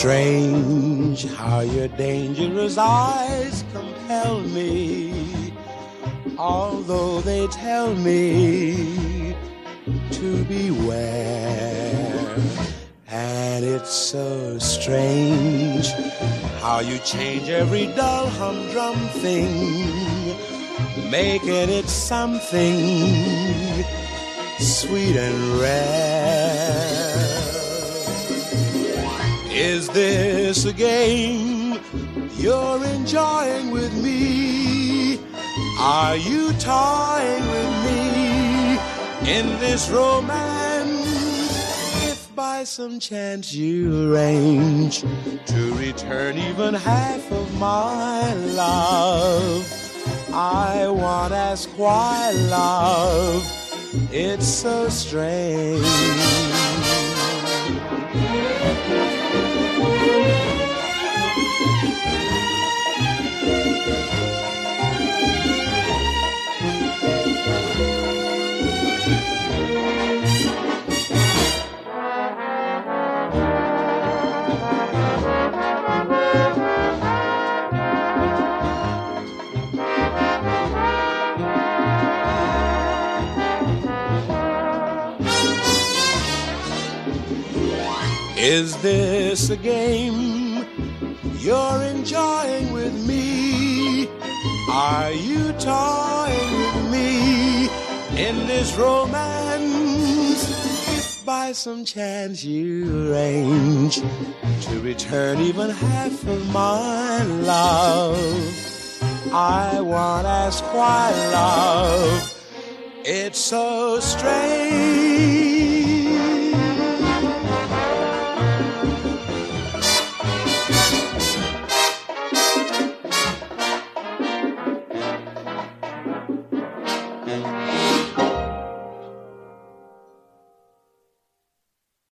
strange how your dangerous eyes compel me, although they tell me to beware. And it's so strange how you change every dull humdrum thing, making it something sweet and rare. Is this a game you're enjoying with me? Are you toying with me in this romance? If by some chance you arrange to return even half of my love, I won't ask why, love, it's so strange. Is this a game you're enjoying with me? Are you toying with me in this romance? If by some chance you arrange to return even half of my love, I won't ask why, love, it's so strange.